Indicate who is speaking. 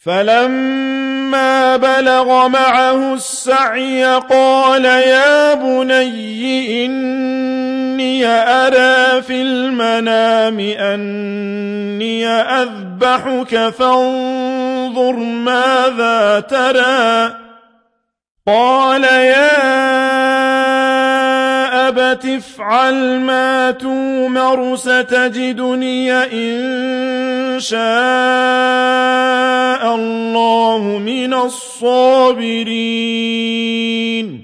Speaker 1: فلما بلغ معه السعي قال يا بني إني أرى في المنام أني أذبحك فانظر ماذا ترى قال يا أبت افعل ما تؤمر ستجدني إن شاء الله من الصابرين